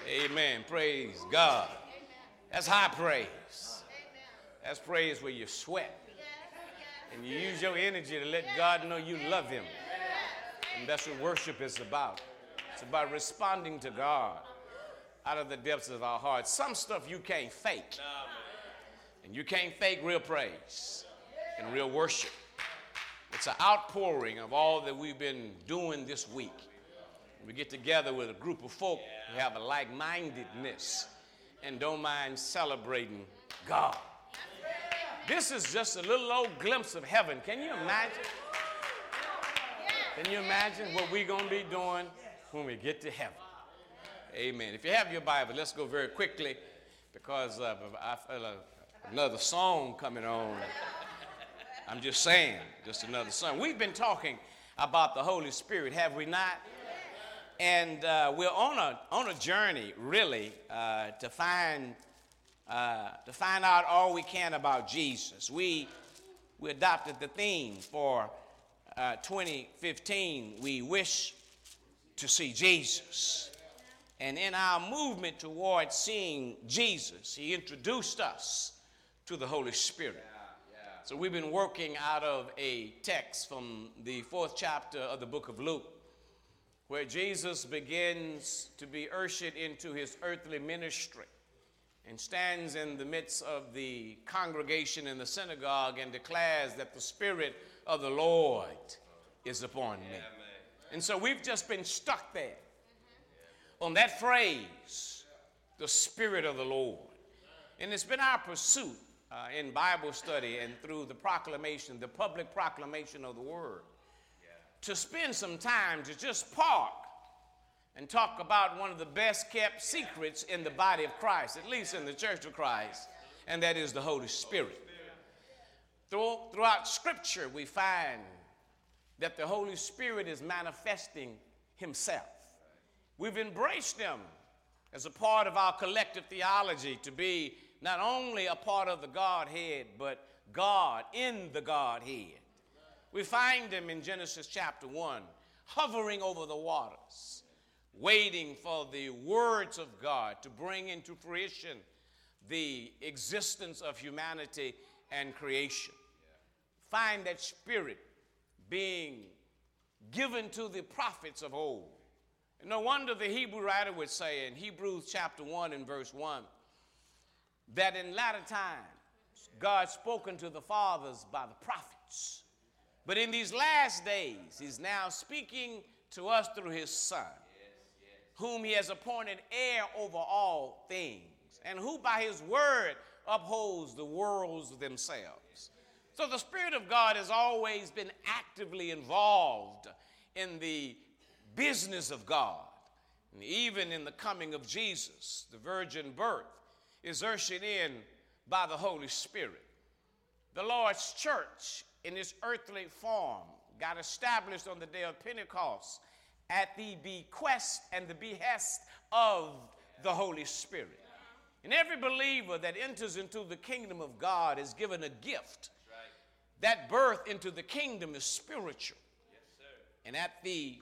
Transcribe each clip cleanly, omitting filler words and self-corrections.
Amen. Praise God. That's high praise. That's praise where you sweat and you use your energy to let God know you love him. And that's what worship is about. It's about responding to God out of the depths of our hearts. Some stuff you can't fake. And you can't fake real praise and real worship. It's an outpouring of all that we've been doing this week. We get together with a group of folk who have a like-mindedness and don't mind celebrating God. This is just a little old glimpse of heaven. Can you imagine? Can you imagine what we're going to be doing when we get to heaven? Amen. If you have your Bible, let's go very quickly because I feel another song coming on. I'm just saying, just another song. We've been talking about the Holy Spirit, have we not? And we're on a journey, really, to find out all we can about Jesus. We adopted the theme for 2015. We wish to see Jesus. And in our movement towards seeing Jesus, he introduced us to the Holy Spirit. So we've been working out of a text from the 4th chapter of the book of Luke, where Jesus begins to be ushered into his earthly ministry and stands in the midst of the congregation in the synagogue and declares that the Spirit of the Lord is upon me. And so we've just been stuck there on that phrase, the Spirit of the Lord. And it's been our pursuit in Bible study and through the proclamation, the public proclamation of the Word, to spend some time to just park and talk about one of the best kept secrets in the body of Christ, at least in the Church of Christ, and that is the Holy Spirit. Throughout Scripture, we find that the Holy Spirit is manifesting himself. We've embraced him as a part of our collective theology to be not only a part of the Godhead, but God in the Godhead. We find him in Genesis chapter 1, hovering over the waters, waiting for the words of God to bring into fruition the existence of humanity and creation. Find that Spirit being given to the prophets of old. And no wonder the Hebrew writer would say in Hebrews chapter 1 and verse 1 that in latter times God spoken to the fathers by the prophets. But in these last days, he's now speaking to us through his Son, whom he has appointed heir over all things, and who by his word upholds the worlds themselves. So the Spirit of God has always been actively involved in the business of God. And even in the coming of Jesus, the virgin birth is ushered in by the Holy Spirit. The Lord's church in its earthly form got established on the day of Pentecost at the bequest and the behest of the Holy Spirit. And every believer that enters into the kingdom of God is given a gift. That birth into the kingdom is spiritual. And at the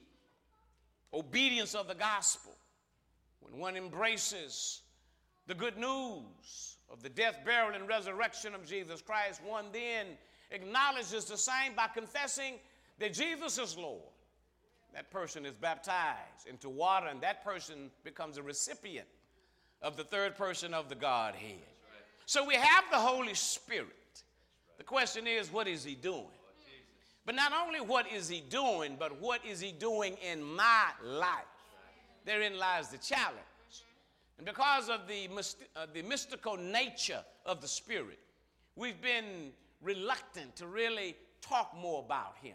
obedience of the gospel, when one embraces the good news of the death, burial, and resurrection of Jesus Christ, one then acknowledges the same by confessing that Jesus is Lord. That person is baptized into water, and that person becomes a recipient of the third person of the Godhead. So we have the Holy Spirit. The question is, what is he doing? But not only what is he doing, but what is he doing in my life? Therein lies the challenge. And because of the mystical nature of the Spirit, we've been reluctant to really talk more about him.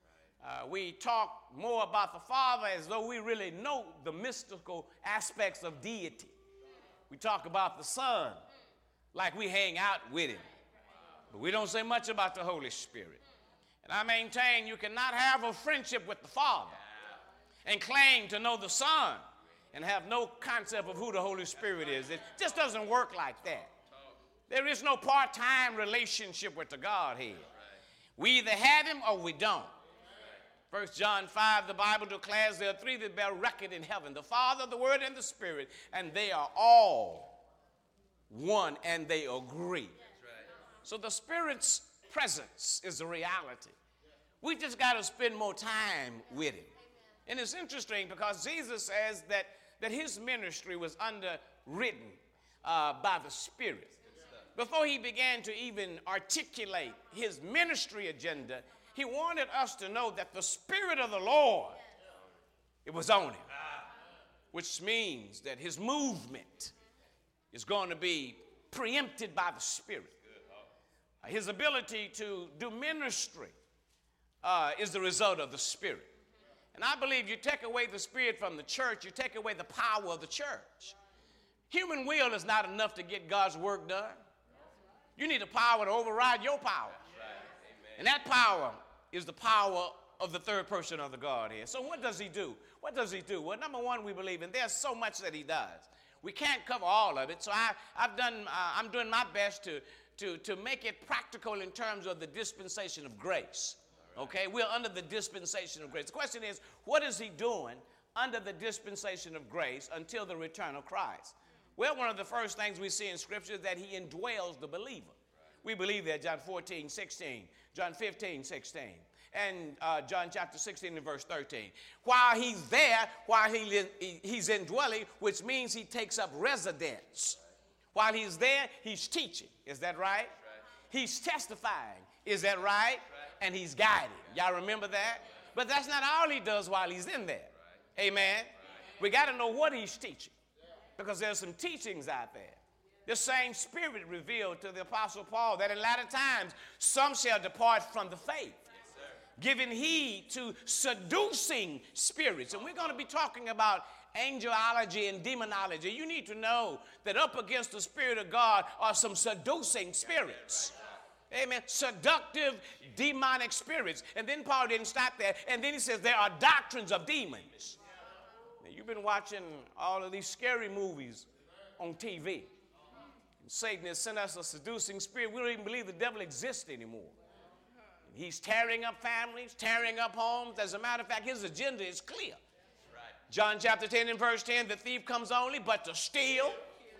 We talk more about the Father as though we really know the mystical aspects of deity. We talk about the Son like we hang out with him. But we don't say much about the Holy Spirit. And I maintain you cannot have a friendship with the Father and claim to know the Son and have no concept of who the Holy Spirit is. It just doesn't work like that. There is no part-time relationship with the Godhead. We either have him or we don't. 1 John 5, the Bible declares there are three that bear record in heaven, the Father, the Word, and the Spirit, and they are all one, and they agree. So the Spirit's presence is a reality. We just got to spend more time with him. And it's interesting because Jesus says that his ministry was underwritten by the Spirit. Before he began to even articulate his ministry agenda, he wanted us to know that the Spirit of the Lord, it was on him, which means that his movement is going to be preempted by the Spirit. His ability to do ministry is the result of the Spirit. And I believe you take away the Spirit from the church, you take away the power of the church. Human will is not enough to get God's work done. You need a power to override your power. And that power is the power of the third person of the Godhead. So what does he do? What does he do? Well, number one, we believe in there's so much that he does. We can't cover all of it, so I'm doing my best to make it practical in terms of the dispensation of grace. Okay, we're under the dispensation of grace. The question is, what is he doing under the dispensation of grace until the return of Christ? Well, one of the first things we see in Scripture is that he indwells the believer. We believe that, John 14, 16, John 15, 16, and John chapter 16 and verse 13. While he's there, while he's indwelling, which means he takes up residence. While he's there, he's teaching. Is that right? He's testifying. Is that right? And he's guiding. Y'all remember that? But that's not all he does while he's in there. Amen? We got to know what he's teaching, because there's some teachings out there. The same Spirit revealed to the Apostle Paul that in latter times some shall depart from the faith, giving heed to seducing spirits. And we're going to be talking about angelology and demonology. You need to know that up against the Spirit of God are some seducing spirits. Amen. Seductive demonic spirits. And then Paul didn't stop there. And then he says there are doctrines of demons. Now, you've been watching all of these scary movies on TV. Satan has sent us a seducing spirit. We don't even believe the devil exists anymore. He's tearing up families, tearing up homes. As a matter of fact, his agenda is clear. John chapter 10 and verse 10, the thief comes only but to steal,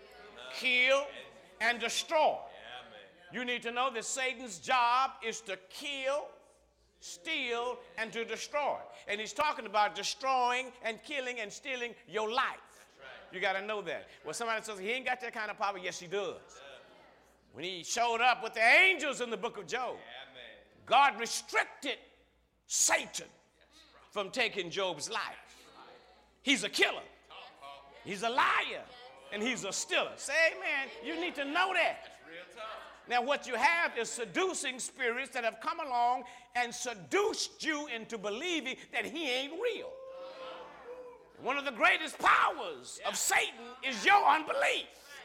kill, and destroy. You need to know that Satan's job is to kill, steal, and to destroy. And he's talking about destroying and killing and stealing your life. You got to know that. Well, somebody says he ain't got that kind of power. Yes, he does. When he showed up with the angels in the book of Job, God restricted Satan from taking Job's life. He's a killer. He's a liar. And he's a stealer. Say amen. You need to know that. Now, what you have is seducing spirits that have come along and seduced you into believing that he ain't real. One of the greatest powers of Satan is your unbelief.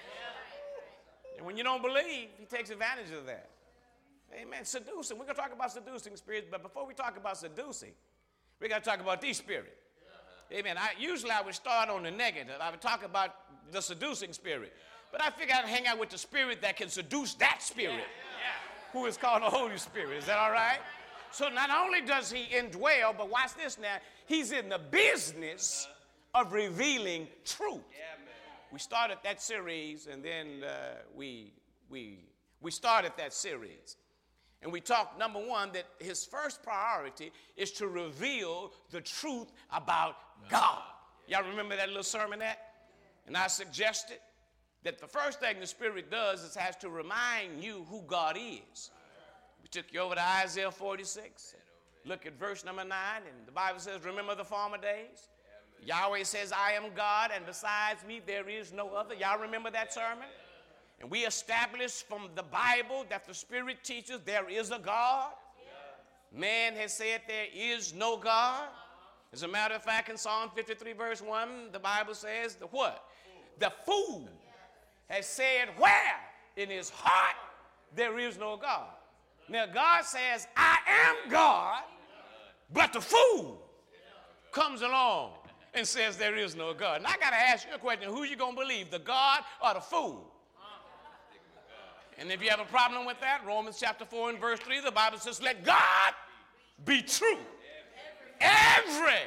And when you don't believe, he takes advantage of that. Amen. Seducing. We're going to talk about seducing spirits, but before we talk about seducing, we got to talk about these spirits. Amen. Usually I would start on the negative. I would talk about the seducing spirit. But I figured I'd hang out with the spirit that can seduce that spirit, who is called the Holy Spirit. Is that all right? So not only does he indwell, but watch this now, he's in the business of revealing truth. We started that series, and then we started that series. And we talked, number one, that his first priority is to reveal the truth about God. Y'all remember that little sermonette? And I suggested that the first thing the Spirit does is has to remind you who God is. We took you over to Isaiah 46. Look at verse number 9, and the Bible says, remember the former days? Yahweh says, I am God, and besides me there is no other. Y'all remember that sermon? And we established from the Bible that the Spirit teaches there is a God. Man has said there is no God. As a matter of fact, in Psalm 53 verse 1, the Bible says, the what? The fool has said where in his heart there is no God. Now God says, I am God, but the fool comes along and says there is no God. And I got to ask you a question. Who you going to believe, the God or the fool? And if you have a problem with that, Romans chapter 4 and verse 3, the Bible says, let God be true every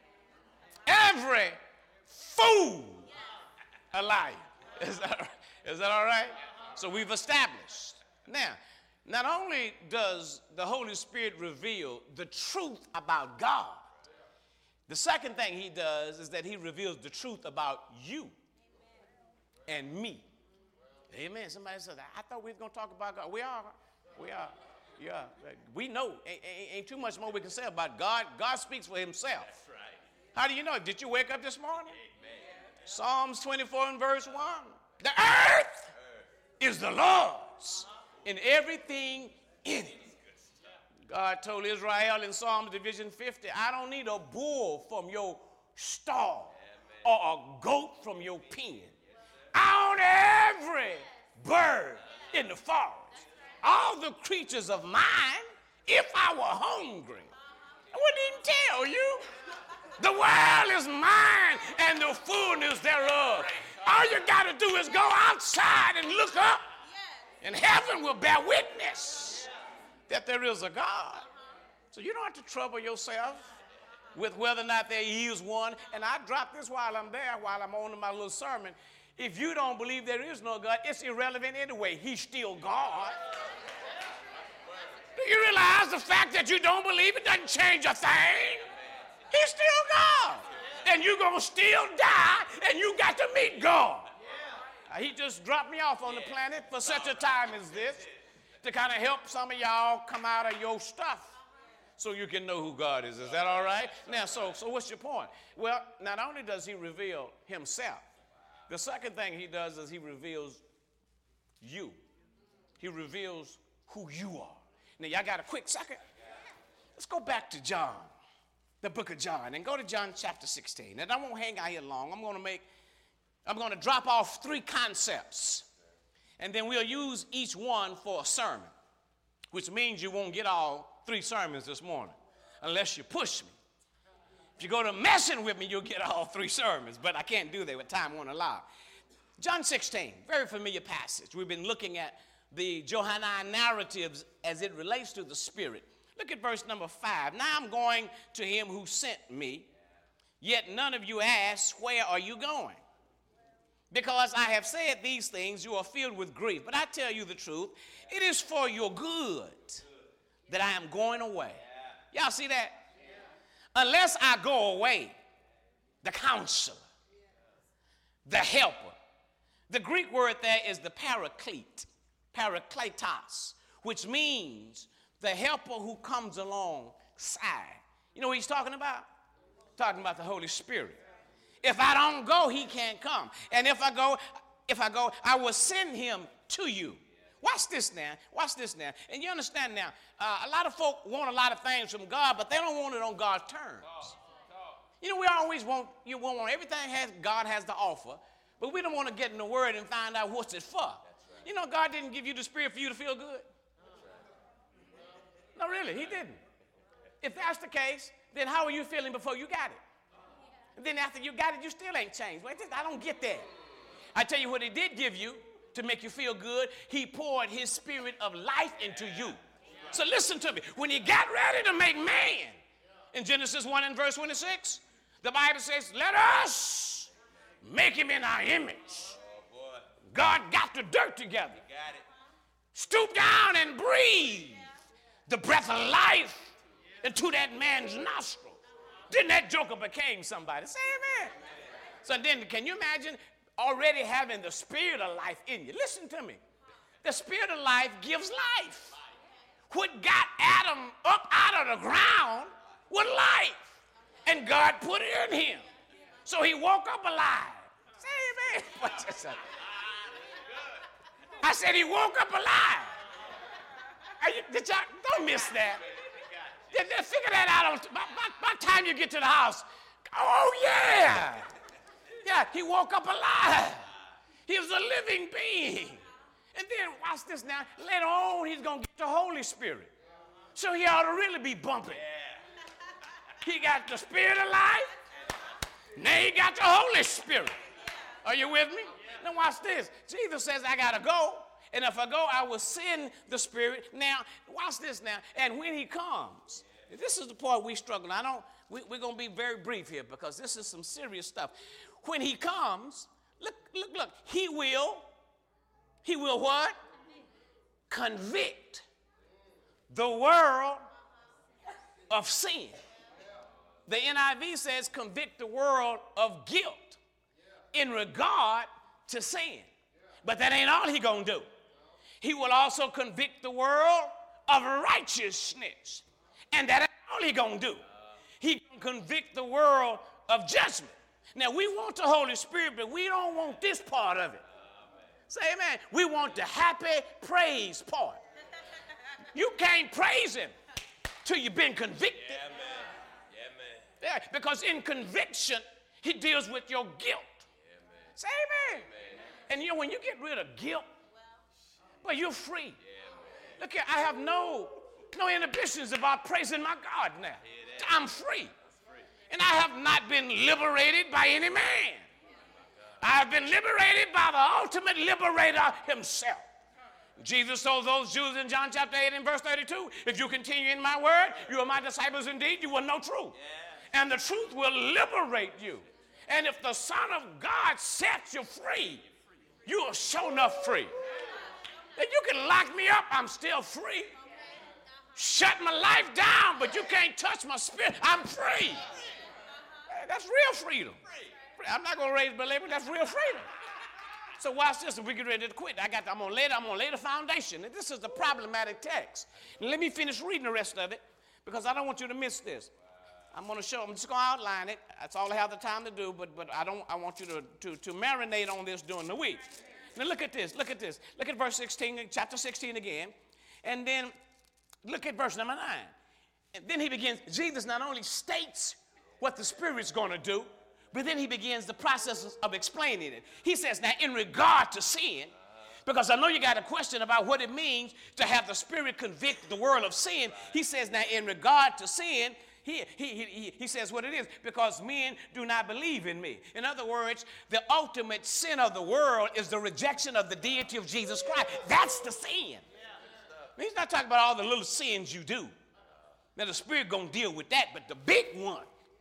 fool a liar. Is that all right? So we've established. Now, not only does the Holy Spirit reveal the truth about God, the second thing he does is that he reveals the truth about you and me. Amen. Somebody said, I thought we were going to talk about God. We are. Yeah. We know. Ain't too much more we can say about God. God speaks for himself. That's right. How do you know? Did you wake up this morning? Amen. Psalms 24 and verse 1. The earth is the Lord's and everything in it. God told Israel in Psalms division 50, I don't need a bull from your stall or a goat from your pen. I own every bird in the forest. All the creatures of mine, if I were hungry. I wouldn't even tell you. The world is mine and the fullness thereof. All you got to do is go outside and look up, and heaven will bear witness that there is a God. So you don't have to trouble yourself with whether or not there is one. And I drop this while I'm there, while I'm on my little sermon. If you don't believe there is no God, it's irrelevant anyway. He's still God. Do you realize the fact that you don't believe it doesn't change a thing? He's still God. And you're going to still die, and you got to meet God. He just dropped me off on the planet for such a time as this to kind of help some of y'all come out of your stuff so you can know who God is. Is that all right? Now, so what's your point? Well, not only does he reveal himself, the second thing he does is he reveals you. He reveals who you are. Now, y'all got a quick second? Let's go back to John, the book of John, and go to John chapter 16. And I won't hang out here long. I'm going to drop off 3 concepts, and then we'll use each one for a sermon, which means you won't get all 3 sermons this morning unless you push me. If you go to messing with me, you'll get all 3 sermons, but I can't do that. Time won't allow. John 16, very familiar passage. We've been looking at the Johannine narratives as it relates to the Spirit. Look at verse number 5. Now I'm going to him who sent me, yet none of you ask, where are you going? Because I have said these things, you are filled with grief. But I tell you the truth, it is for your good that I am going away. Y'all see that? Unless I go away, the counselor, the helper. The Greek word there is the paraclete, parakletos, which means the helper who comes alongside. You know what he's talking about? Talking about the Holy Spirit. If I don't go, he can't come. And if I go, I will send him to you. Watch this now. And you understand now, a lot of folk want a lot of things from God, but they don't want it on God's terms. You know, we always want everything God has to offer, but we don't want to get in the Word and find out what's it for. You know, God didn't give you the Spirit for you to feel good. No, really, he didn't. If that's the case, then how are you feeling before you got it? And then after you got it, you still ain't changed. Wait, I don't get that. I tell you what he did give you to make you feel good. He poured his Spirit of life into you. So listen to me. When he got ready to make man, in Genesis 1 and verse 26, the Bible says, let us make him in our image. God got the dirt together. Stooped down and breathed the breath of life into that man's nostril. Then that joker became somebody. Say amen. So then, can you imagine already having the Spirit of life in you? Listen to me. The Spirit of life gives life. What got Adam up out of the ground was life. And God put it in him. So he woke up alive. Say amen. I said he woke up alive. Don't miss that. Figure that out by the time you get to the house. Oh, yeah. Yeah, he woke up alive. He was a living being. And then, watch this now, later on, he's going to get the Holy Spirit. So he ought to really be bumping. He got the Spirit of life. Now he got the Holy Spirit. Are you with me? Now watch this. Jesus says, I got to go. And if I go, I will send the Spirit. Now, watch this now. And when he comes, This is the part we struggle. We're going to be very brief here because this is some serious stuff. When he comes, look, he will what? Convict the world of sin. The NIV says convict the world of guilt in regard to sin. But that ain't all he gonna do. He will also convict the world of righteousness. And that ain't all he gonna do. He can convict the world of judgment. Now we want the Holy Spirit, but we don't want this part of it. Say amen. We want the happy praise part. You can't praise him till you've been convicted. Yeah, man. Yeah, man. Yeah, because in conviction, he deals with your guilt. Yeah, man. Say amen. And you know, when you get rid of guilt, well, you're free. Yeah, look here, I have no inhibitions about praising my God now. I'm free. And I have not been liberated by any man. I have been liberated by the ultimate liberator himself. Jesus told those Jews in John chapter 8 and verse 32, if you continue in my word, you are my disciples indeed, you will know truth. Yeah. And the truth will liberate you. And if the Son of God sets you free, you are sure enough free. And you can lock me up, I'm still free. Shut my life down, but you can't touch my spirit. I'm free. That's real freedom. I'm not going to raise my label. That's real freedom. So watch this, and we get ready to quit. I'm going to lay the foundation. And this is the problematic text. And let me finish reading the rest of it because I don't want you to miss this. I'm just going to outline it. That's all I have the time to do, but I want you to marinate on this during the week. Now look at this. Look at verse 16, chapter 16 again. And then look at verse number 9. And then he begins, Jesus not only states what the Spirit's going to do, but then he begins the process of explaining it. He says, now in regard to sin, because I know you got a question about what it means to have the Spirit convict the world of sin. He says, now in regard to sin, he says what it is, because men do not believe in me. In other words, the ultimate sin of the world is the rejection of the deity of Jesus Christ. That's the sin. He's not talking about all the little sins you do. Now the Spirit gonna deal with that, but the big one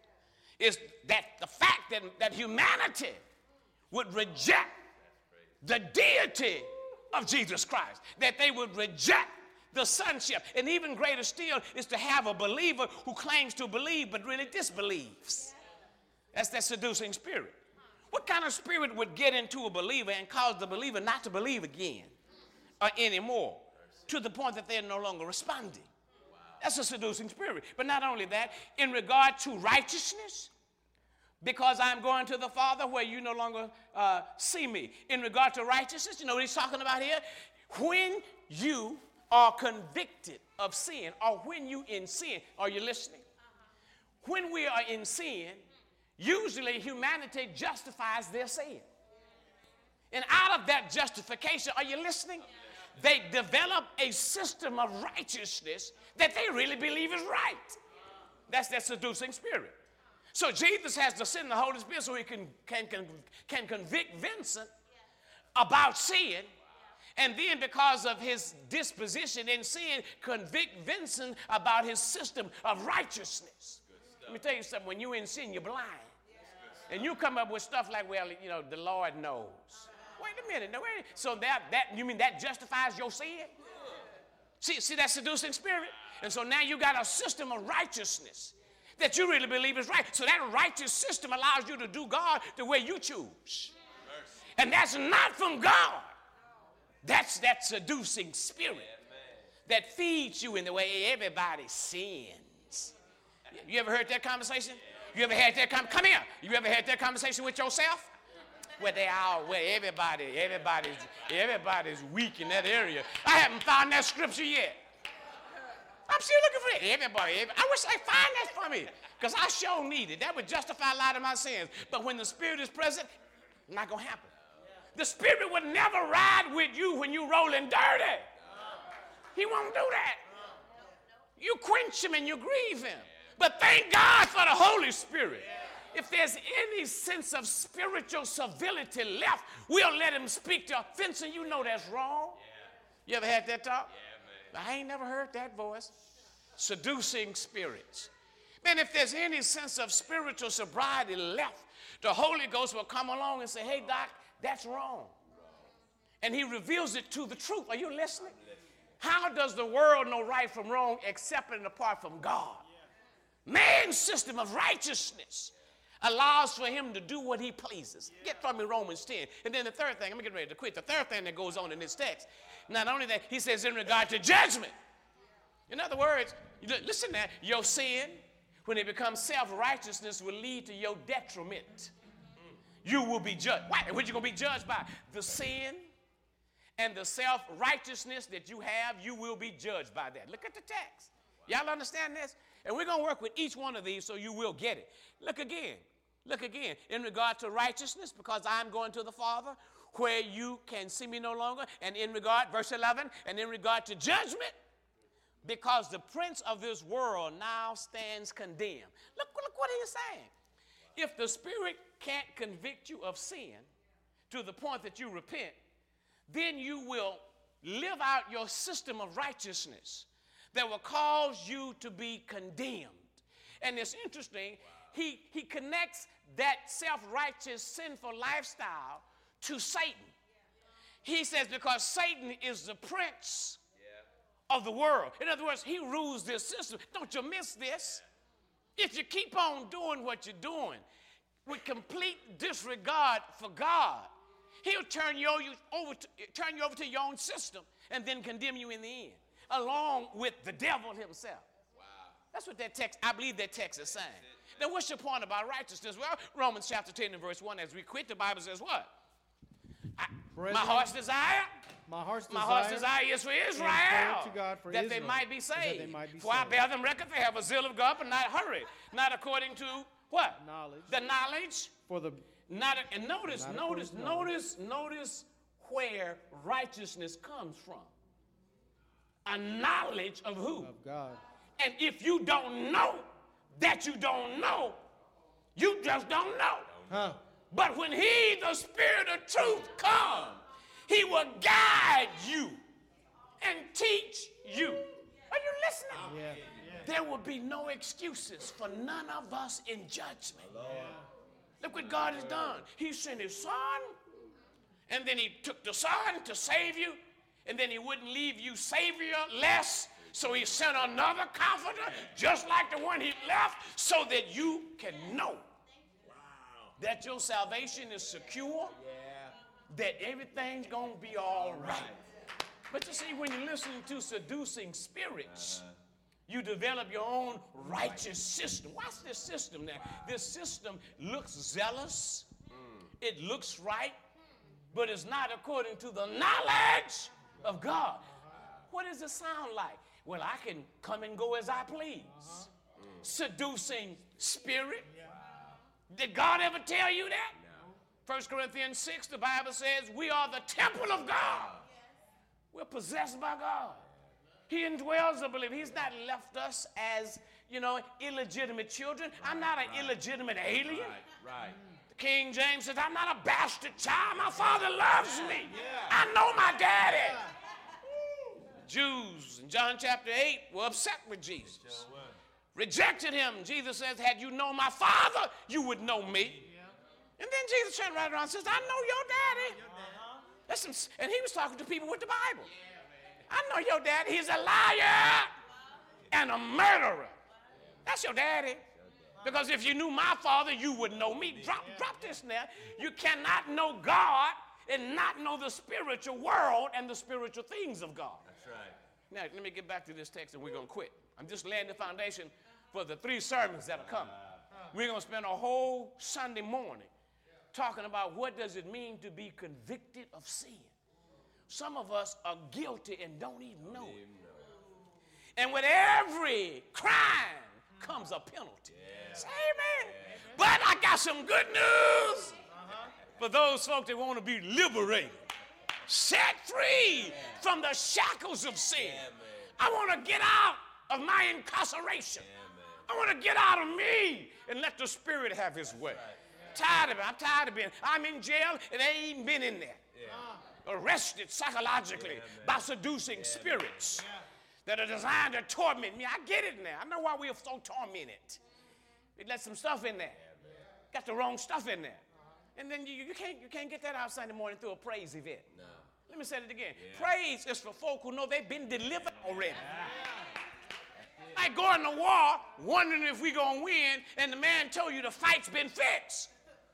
is that the fact that humanity would reject the deity of Jesus Christ, that they would reject the sonship. And even greater still is to have a believer who claims to believe but really disbelieves. That's that seducing spirit. What kind of spirit would get into a believer and cause the believer not to believe again or anymore to the point that they're no longer responding? That's a seducing spirit. But not only that, in regard to righteousness, because I'm going to the Father where you no longer see me. In regard to righteousness, you know what he's talking about here? When you are convicted of sin, or when you in sin, are you listening? When we are in sin, usually humanity justifies their sin. And out of that justification, are you listening? They develop a system of righteousness that they really believe is right. That's that seducing spirit. So Jesus has to send the Holy Spirit so he can convict Vincent about sin. And then because of his disposition in sin, convict Vincent about his system of righteousness. Let me tell you something. When you're in sin, you're blind. And you come up with stuff like, well, you know, the Lord knows. Wait a minute. No, wait. So that you mean that justifies your sin? See that seducing spirit? And so now you got a system of righteousness that you really believe is right. So that righteous system allows you to do God the way you choose. And that's not from God. That's that seducing spirit that feeds you in the way everybody sins. You ever heard that conversation? You ever had that come here. You ever had that conversation with yourself? Where everybody's weak in that area. I haven't found that scripture yet. I'm still looking for it. Everybody. I wish I find that for me, because I sure need it. That would justify a lot of my sins. But when the Spirit is present, it's not going to happen. The Spirit would never ride with you when you're rolling dirty. He won't do that. You quench him and you grieve him. But thank God for the Holy Spirit. If there's any sense of spiritual civility left, we'll let him speak to Vincent. You know that's wrong. You ever had that talk? I ain't never heard that voice. Seducing spirits. Man, if there's any sense of spiritual sobriety left, the Holy Ghost will come along and say, hey, Doc, that's wrong. And he reveals it to the truth. Are you listening? How does the world know right from wrong except and apart from God? Man's system of righteousness allows for him to do what he pleases. Get from me Romans 10. And then the third thing, I'm getting ready to quit. The third thing that goes on in this text, not only that, he says in regard to judgment. In other words, listen now, your sin, when it becomes self-righteousness, will lead to your detriment. You will be judged. Why? What are you going to be judged by? The sin and the self-righteousness that you have, you will be judged by that. Look at the text. Y'all understand this? And we're going to work with each one of these so you will get it. Look again. Look again. In regard to righteousness, because I'm going to the Father, where you can see me no longer. And in regard, verse 11, and in regard to judgment, because the prince of this world now stands condemned. Look what he's saying. If the Spirit can't convict you of sin to the point that you repent, then you will live out your system of righteousness that will cause you to be condemned. And it's interesting, he connects that self-righteous, sinful lifestyle to Satan. He says because Satan is the prince of the world. In other words, he rules this system. Don't you miss this? If you keep on doing what you're doing with complete disregard for God, he'll turn you over to your own system and then condemn you in the end, along with the devil himself. Wow. That's what that text, I believe that text is saying. Now, what's your point about righteousness? Well, Romans chapter 10 and verse 1, as we quit, the Bible says what? My heart's desire is for Israel, that they might be saved. For I bear them record, they have a zeal of God, but not hurry. Not according to what? Knowledge. The knowledge. For the not. And notice where righteousness comes from. A knowledge of who? Of God. And if you don't know that you don't know, you just don't know. Huh. But when he, the Spirit of truth, comes, he will guide you and teach you. Are you listening? Yeah. There will be no excuses for none of us in judgment. Look what God has done. He sent his Son, and then he took the Son to save you, and then he wouldn't leave you saviorless, so he sent another comforter, just like the one he left, so that you can know that your salvation is secure, that everything's going to be all right. But you see, when you're listening to seducing spirits, you develop your own righteous system. Watch this system now. This system looks zealous. It looks right, but it's not according to the knowledge of God. What does it sound like? Well, I can come and go as I please. Seducing spirit. Did God ever tell you that? No. 1 Corinthians 6, the Bible says we are the temple of God. We're possessed by God. He indwells the believer. He's not left us as, illegitimate children. I'm not an illegitimate alien. Right. King James says, I'm not a bastard child. My father loves me. I know my daddy. Jews in John chapter 8 were upset with Jesus. Rejected him. Jesus says, had you known my Father, you would know me. And then Jesus turned right around and says, I know your daddy. Listen, and he was talking to people with the Bible. I know your daddy. He's a liar and a murderer. That's your daddy. Because if you knew my Father, you would know me. Drop this now. You cannot know God and not know the spiritual world and the spiritual things of God. That's right. Now, let me get back to this text and we're going to quit. I'm just laying the foundation for the 3 sermons that are coming. We're going to spend a whole Sunday morning talking about what does it mean to be convicted of sin. Some of us are guilty and don't even know it. And with every crime comes a penalty. Say amen. But I got some good news for those folks that want to be liberated, set free from the shackles of sin. I want to get out of my incarceration. I want to get out of me and let the Spirit have his way. Tired of it. I'm tired of being. I'm in jail and I ain't been in there. Arrested psychologically by seducing spirits. that are designed to torment me. I get it now. I know why we are so tormented. We let some stuff in there. Got the wrong stuff in there. And then you can't get that out Sunday morning through a praise event. No. Let me say it again. Yeah. Praise is for folk who know they've been delivered already. Yeah. Like going to war, wondering if we're going to win, and the man told you the fight's been fixed.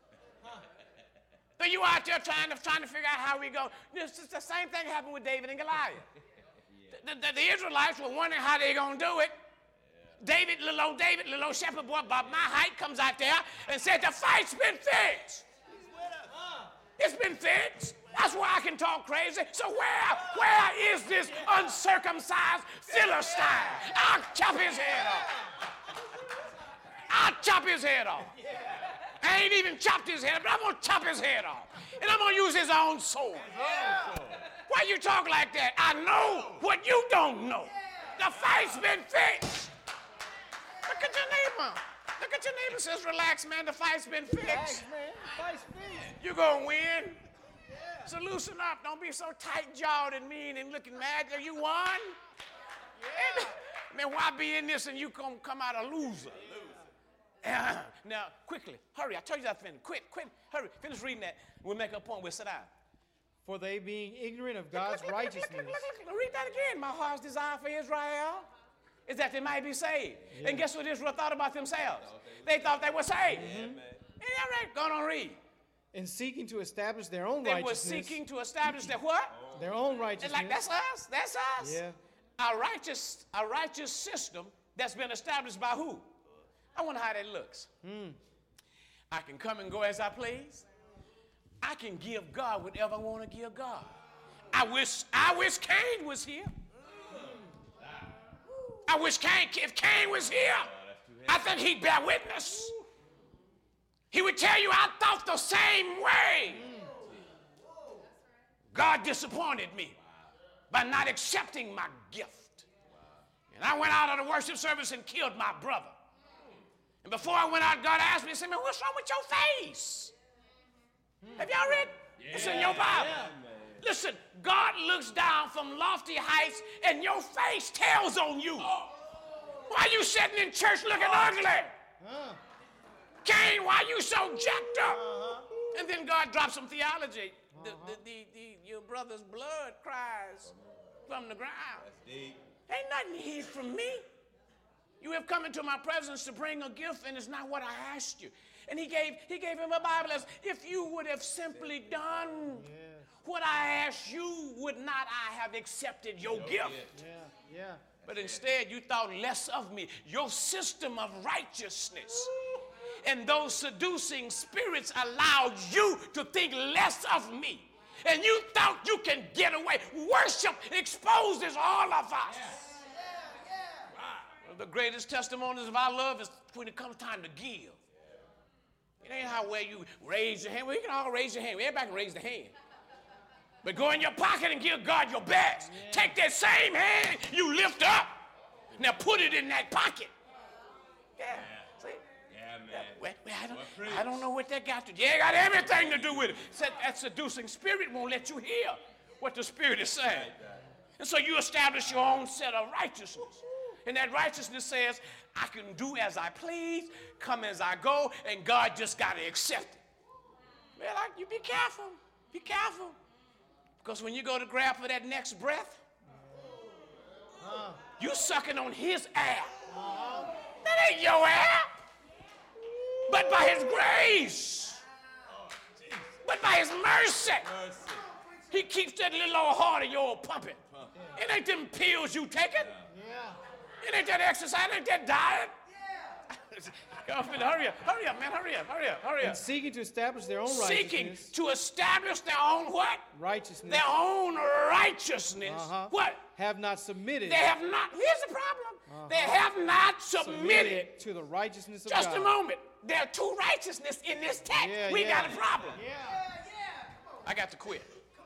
So you out there trying to figure out how we go. It's the same thing happened with David and Goliath. The Israelites were wondering how they going to do it. David, little old shepherd boy about my height, comes out there and said, the fight's been fixed. It's been fixed. That's why I can talk crazy. So where is this uncircumcised Philistine? I'll chop his head off. I'll chop his head off. I ain't even chopped his head, but I'm going to chop his head off. And I'm going to use his own sword. Why you talk like that? I know what you don't know. The fight's been fixed. Look at your neighbor. Look at your neighbor. Says, relax, man. The fight's been fixed. Relax, man. The fight's fixed. You're going to win. So loosen up. Don't be so tight-jawed and mean and looking mad. You won? Yeah. Man, why be in this and you come out a loser? Now, quickly, hurry. I told you that finish. Quit, hurry. Finish reading that. We'll make a point. We'll sit down. For they being ignorant of God's righteousness. Look. Read that again. My heart's desire for Israel is that they might be saved. Yeah. And guess what Israel thought about themselves? They thought they were saved. Mm-hmm. All right, go on, read. In seeking to establish their own righteousness. They were seeking to establish their what? Their own righteousness. Like, that's us. That's us. Yeah. A righteous system that's been established by who? I wonder how that looks. I can come and go as I please. I can give God whatever I want to give God. I wish Cain was here. I wish if Cain was here, I think he'd bear witness. He would tell you, I thought the same way. God disappointed me by not accepting my gift. And I went out of the worship service and killed my brother. And before I went out, God asked me, he said, man, what's wrong with your face? Have y'all read? Yeah. It's in your Bible. Yeah, listen, God looks down from lofty heights and your face tells on you. Why you sitting in church looking ugly? Cain, why you so jacked up? And then God drops some theology. Your brother's blood cries from the ground. Ain't nothing hid from me. You have come into my presence to bring a gift, and it's not what I asked you. And he gave him a Bible as if you would have simply done what I asked you, would not I have accepted your gift? Yeah. But instead, you thought less of me. Your system of righteousness and those seducing spirits allowed you to think less of me. And you thought you can get away. Worship exposes all of us. One of the greatest testimonies of our love is when it comes time to give. It ain't how well you raise your hand. Well, you can all raise your hand. Everybody can raise their hand. But go in your pocket and give God your best. Yeah. Take that same hand you lift up. Now put it in that pocket. Yeah. See? Yeah, man. I don't know what that got to do. Yeah, it got everything to do with it. That seducing spirit won't let you hear what the Spirit is saying. And so you establish your own set of righteousness. And that righteousness says, I can do as I please, come as I go, and God just got to accept it. Man, you be careful. Be careful. Because when you go to grab for that next breath, you sucking on his air. That ain't your air. But by his grace, but by his mercy, he keeps that little old heart of yours pumping. It ain't them pills you taking. It ain't that exercise, it ain't that diet. Hurry up, man, hurry up. And seeking to establish their own righteousness. Seeking to establish their own what? Righteousness. Their own righteousness. What? Have not submitted. They have not. Here's the problem. They have not submitted to the righteousness of God. Just a moment. There are two righteousness in this text. We got a problem. I got to quit.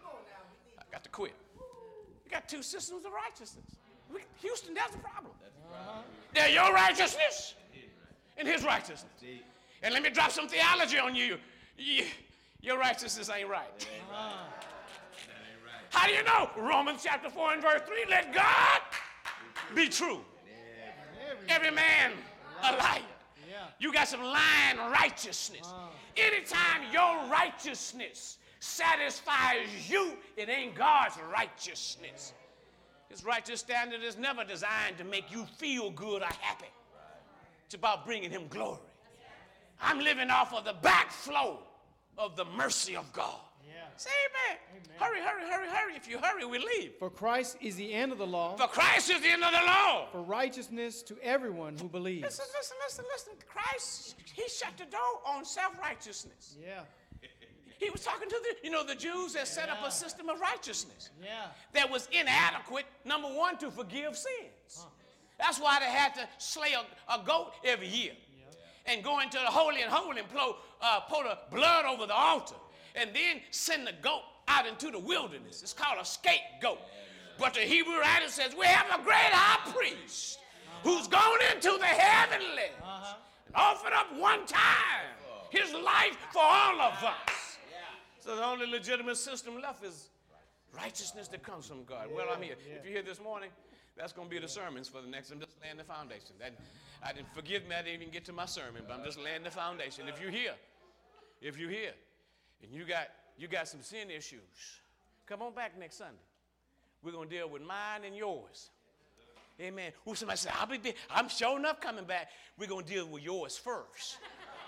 We got two systems of righteousness. Houston, that's the problem. They're your righteousness and his righteousness. And let me drop some theology on you. Your righteousness ain't right. How do you know? Romans chapter 4 and verse 3, let God be true. Every man a liar. Yeah. You got some lying righteousness. Anytime your righteousness satisfies you, it ain't God's righteousness. His righteous standard is never designed to make you feel good or happy. It's about bringing him glory. I'm living off of the backflow of the mercy of God. Yeah. Say amen. Hurry, hurry, hurry, hurry. If you hurry, we leave. For Christ is the end of the law. For Christ is the end of the law. For righteousness to everyone who believes. Listen, listen, listen, listen. Christ, he shut the door on self-righteousness. Yeah. He was talking to the Jews that set up a system of righteousness Yeah. that was inadequate, number one, to forgive sins. That's why they had to slay a goat every year and go into the holy and holy and pour the blood over the altar and then send the goat out into the wilderness. It's called a scapegoat. But the Hebrew writer says, we have a great high priest who's gone into the heavenly and offered up one time his life for all of us. So the only legitimate system left is righteousness that comes from God. Well, I'm here. If you're here this morning, that's going to be the sermons for the next. I'm just laying the foundation. I didn't forgive me. I didn't even get to my sermon, but I'm just laying the foundation. If you're here, and you got some sin issues, come on back next Sunday. We're going to deal with mine and yours. Amen. Who somebody said, I'm sure enough coming back. We're going to deal with yours first.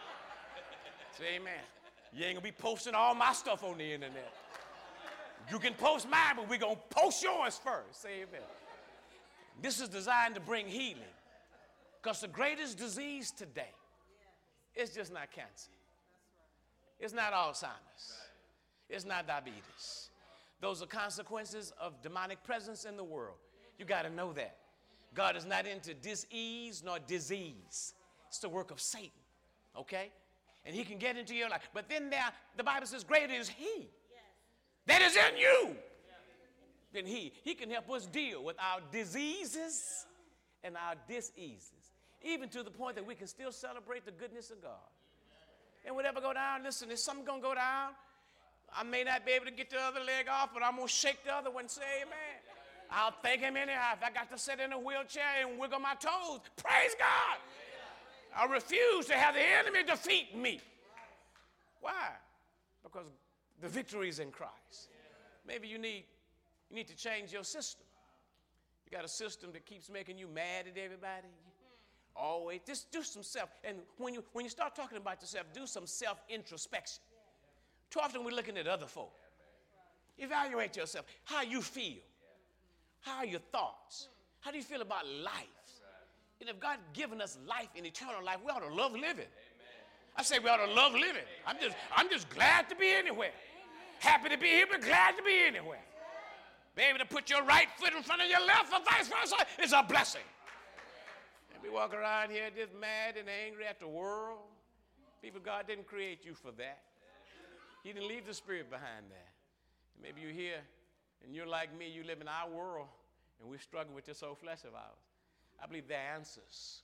Say amen. You ain't going to be posting all my stuff on the internet. You can post mine, but we're going to post yours first. Say amen. This is designed to bring healing. Because the greatest disease today is just not cancer. It's not Alzheimer's. It's not diabetes. Those are consequences of demonic presence in the world. You got to know that. God is not into dis-ease nor disease. It's the work of Satan. Okay? And he can get into your life. But then the Bible says, greater is he that is in you than he. He can help us deal with our diseases and our diseases, even to the point that we can still celebrate the goodness of God. And whatever go down, listen, if something going to go down, I may not be able to get the other leg off, but I'm going to shake the other one and say amen. I'll thank him anyhow. If I got to sit in a wheelchair and wiggle my toes, praise God. I refuse to have the enemy defeat me. Why? Because the victory is in Christ. Maybe you need to change your system. You got a system that keeps making you mad at everybody. Always. Just do some self. And when you start talking about yourself, do some self-introspection. Too often we're looking at other folk. Evaluate yourself. How you feel. How are your thoughts? How do you feel about life? And if God's given us life and eternal life, we ought to love living. I say we ought to love living. I'm just glad to be anywhere. Happy to be here, but glad to be anywhere. Be able to put your right foot in front of your left or vice versa is a blessing. And we walk around here just mad and angry at the world. People, God didn't create you for that. He didn't leave the spirit behind that. And maybe you're here and you're like me, you live in our world, and we're struggling with this old flesh of ours. I believe there are answers.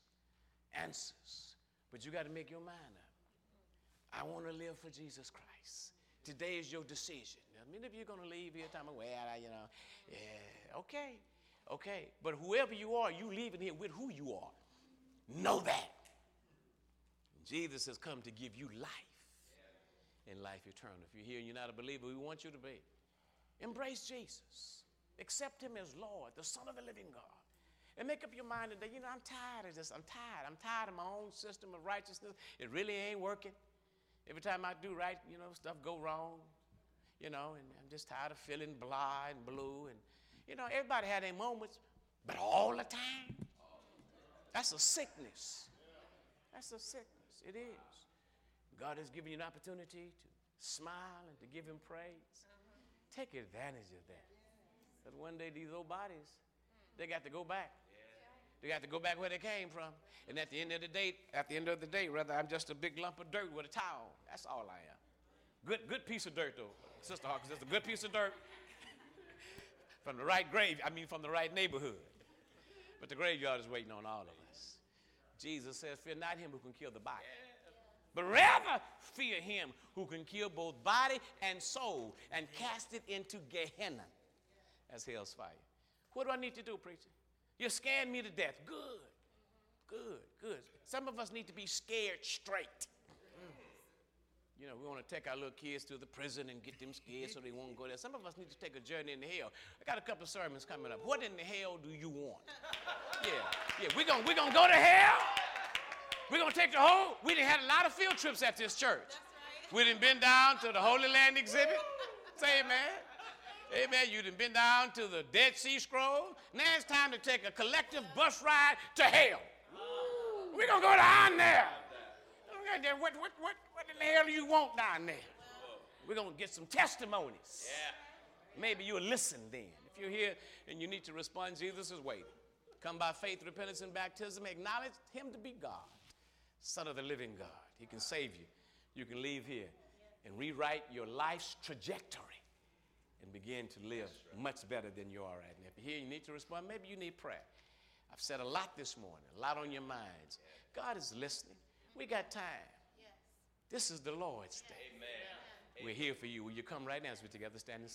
But you got to make your mind up. I want to live for Jesus Christ. Today is your decision. Now, many of you are going to leave here talking, okay. But whoever you are, you leaving here with who you are. Know that. Jesus has come to give you life and life eternal. If you're here and you're not a believer, we want you to be. Embrace Jesus. Accept him as Lord, the Son of the living God. And make up your mind today, I'm tired of this. I'm tired of my own system of righteousness. It really ain't working. Every time I do right, stuff go wrong. And I'm just tired of feeling blah and blue. And, everybody had their moments, but all the time. That's a sickness. That's a sickness. It is. God has given you an opportunity to smile and to give him praise. Take advantage of that. Because one day these old bodies, they got to go back. They got to go back where they came from. And at the end of the day, rather, I'm just a big lump of dirt with a towel. That's all I am. Good piece of dirt, though, Sister Hawkins. That's a good piece of dirt from the right grave. From the right neighborhood. But the graveyard is waiting on all of us. Jesus says, fear not him who can kill the body, but rather fear him who can kill both body and soul and cast it into Gehenna as hell's fire. What do I need to do, preacher? You're scaring me to death. Good, good, good. Some of us need to be scared straight. You know, we want to take our little kids to the prison and get them scared so they won't go there. Some of us need to take a journey into hell. I got a couple of sermons coming up. What in the hell do you want? Yeah, we're gonna go to hell. We're going to take the whole, we done had a lot of field trips at this church. That's right. We done been down to the Holy Land exhibit. Say amen. Amen. You done been down to the Dead Sea Scrolls. Now it's time to take a collective bus ride to hell. We're going to go down there. What in the hell do you want down there? We're going to get some testimonies. Maybe you'll listen then. If you're here and you need to respond, Jesus is waiting. Come by faith, repentance, and baptism. Acknowledge him to be God, Son of the living God. He can save you. You can leave here and rewrite your life's trajectory and begin to live much better than you are right now. If you're here, you need to respond. Maybe you need prayer. I've said a lot this morning, a lot on your minds. God is listening. We got time. This is the Lord's day. Amen. We're here for you. Will you come right now as we're together standing?